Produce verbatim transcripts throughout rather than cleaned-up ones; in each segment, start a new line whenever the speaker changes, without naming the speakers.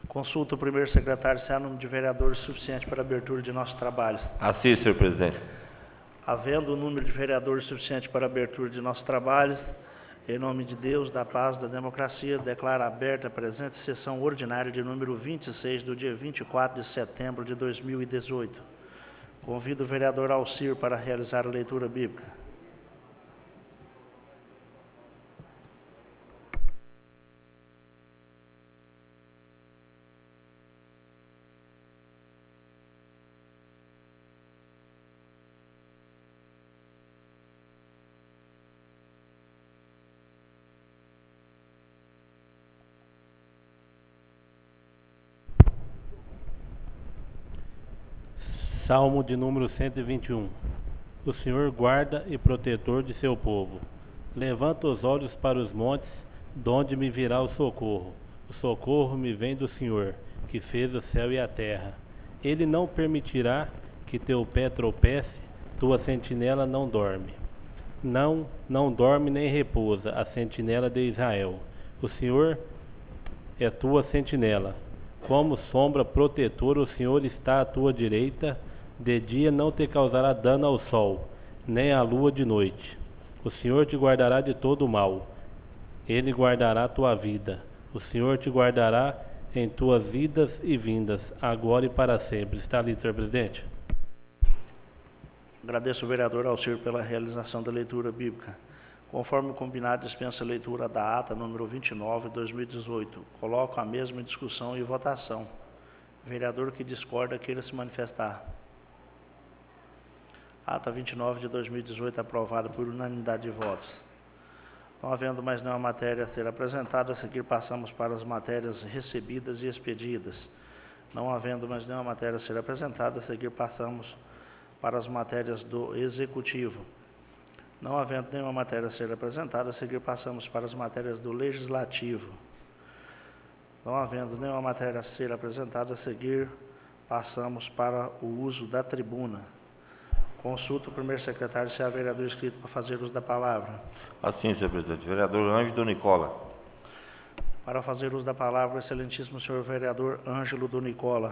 Consulta o primeiro secretário se há número de vereadores suficiente para a abertura de nossos trabalhos.
Assisto, senhor presidente.
Havendo o número de vereadores suficiente para a abertura de nossos trabalhos, em nome de Deus, da paz, da democracia, declaro aberta a presente sessão ordinária de número vinte e seis, do dia vinte e quatro de setembro de dois mil e dezoito. Convido o vereador Alcir para realizar a leitura bíblica.
Salmo de número cento e vinte e um. O Senhor guarda e protetor de seu povo. Levanta os olhos para os montes, donde me virá o socorro. O socorro me vem do Senhor, que fez o céu e a terra. Ele não permitirá que teu pé tropece, tua sentinela não dorme. Não, não dorme nem repousa a sentinela de Israel. O Senhor é tua sentinela. Como sombra protetora, o Senhor está à tua direita. De dia não te causará dano ao sol, nem à lua de noite. O Senhor te guardará de todo o mal. Ele guardará a tua vida. O Senhor te guardará em tuas idas e vindas, agora e para sempre. Está ali, senhor presidente.
Agradeço ao vereador Alcir pela realização da leitura bíblica. Conforme combinado, dispensa a leitura da ata número vinte e nove, dois mil e dezoito. Coloco a mesma em discussão e votação. Vereador que discorda, queira se manifestar. Ata vinte e nove de dois mil e dezoito, aprovada por unanimidade de votos. Não havendo mais nenhuma matéria a ser apresentada, a seguir passamos para as matérias recebidas e expedidas. Não havendo mais nenhuma matéria a ser apresentada, a seguir passamos para as matérias do Executivo. Não havendo nenhuma matéria a ser apresentada, a seguir passamos para as matérias do Legislativo. Não havendo nenhuma matéria a ser apresentada, a seguir passamos para o uso da tribuna. Consulta o primeiro secretário se há vereador inscrito para fazer uso da palavra.
Assim, senhor presidente. Vereador Ângelo Nicola.
Para fazer uso da palavra, o excelentíssimo senhor vereador Ângelo do Nicola.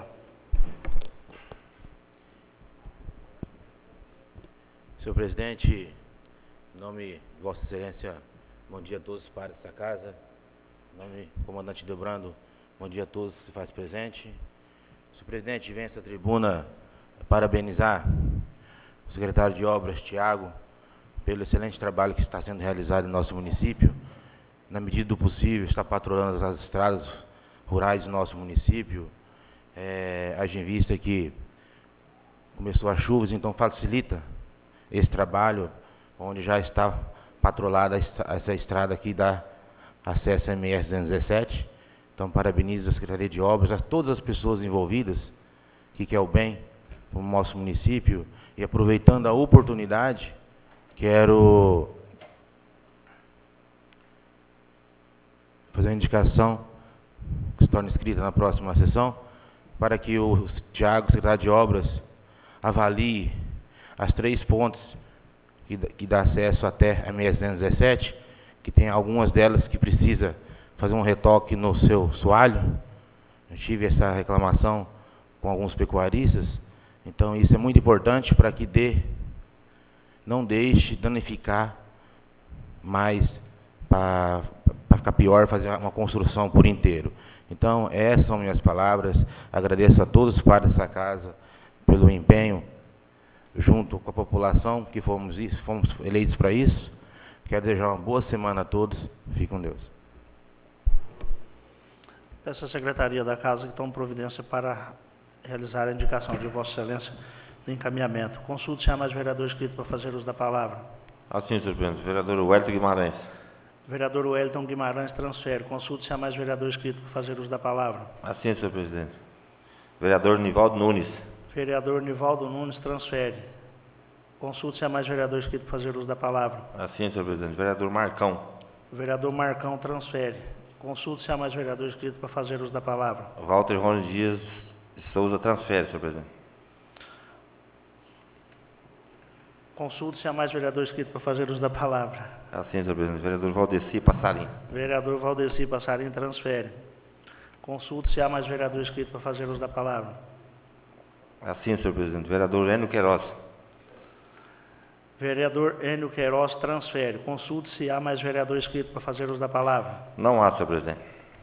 Senhor presidente, em nome de Vossa Excelência, bom dia a todos os pares dessa casa. Em nome do comandante Delbrando, bom dia a todos que se faz presente. Senhor presidente, vem essa tribuna parabenizar o secretário de Obras, Tiago, pelo excelente trabalho que está sendo realizado em nosso município. Na medida do possível, está patrulhando as estradas rurais do nosso município. É, haja em vista que começou as chuvas, então facilita esse trabalho, onde já está patrulhada essa estrada aqui da acesso à M S duzentos e dezessete. Então, parabenizo a Secretaria de Obras, a todas as pessoas envolvidas, que quer o bem para o nosso município. E aproveitando a oportunidade, quero fazer uma indicação, que se torne escrita na próxima sessão, para que o Tiago, secretário de Obras, avalie as três pontes que, que dá acesso até a M S duzentos e dezessete, que tem algumas delas que precisa fazer um retoque no seu soalho. Eu tive essa reclamação com alguns pecuaristas. Então, isso é muito importante para que dê, não deixe danificar mais, para ficar pior, fazer uma construção por inteiro. Então, essas são minhas palavras. Agradeço a todos os pares dessa casa pelo empenho, junto com a população, que fomos, fomos eleitos para isso. Quero desejar uma boa semana a todos. Fique com Deus.
Peço à Secretaria da Casa que tome providência para realizar a indicação de Vossa Excelência do encaminhamento. Consulte se há mais vereador inscrito para fazer uso da palavra.
Assim, senhor presidente. Vereador Wellington Guimarães.
Vereador Wellington Guimarães transfere. Consulte se há mais vereador inscrito para fazer uso da palavra.
Assim, senhor presidente. Vereador Nivaldo Nunes.
Vereador Nivaldo Nunes transfere. Consulte se há mais vereador inscrito para fazer uso da palavra.
Assim, senhor presidente. Vereador Marcão.
Vereador Marcão transfere. Consulte se há mais vereador inscrito para fazer uso da palavra.
Walter Rony Dias Souza transfere, senhor presidente.
Consulte se há mais vereador inscrito para fazer uso da palavra.
Assim, senhor presidente. Vereador Valdeci Passarim.
Vereador Valdeci Passarim transfere. Consulte se há mais vereador inscrito para fazer uso da palavra.
Assim, senhor presidente. Vereador Enio Queiroz.
Vereador Enio Queiroz transfere. Consulte se há mais vereador inscrito para fazer uso da palavra.
Não há, senhor presidente.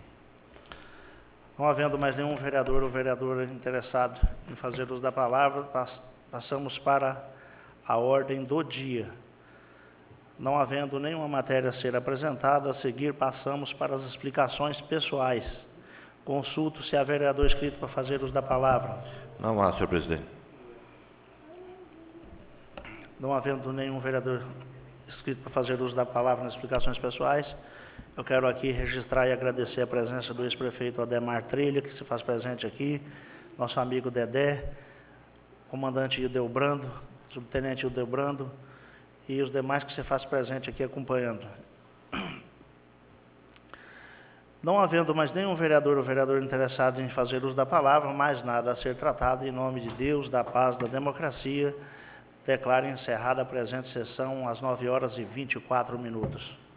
Não havendo mais nenhum vereador ou vereadora interessado em fazer uso da palavra, passamos para a ordem do dia. Não havendo nenhuma matéria a ser apresentada, a seguir passamos para as explicações pessoais. Consulto se há vereador inscrito para fazer uso da palavra.
Não há, senhor presidente.
Não havendo nenhum vereador inscrito para fazer uso da palavra nas explicações pessoais, eu quero aqui registrar e agradecer a presença do ex-prefeito Ademar Trilha, que se faz presente aqui, nosso amigo Dedé, comandante Ildebrando, subtenente Ildebrando, e os demais que se faz presente aqui acompanhando. Não havendo mais nenhum vereador ou vereadora interessado em fazer uso da palavra, mais nada a ser tratado, em nome de Deus, da paz, da democracia, declaro encerrada a presente sessão às nove horas e vinte e quatro minutos.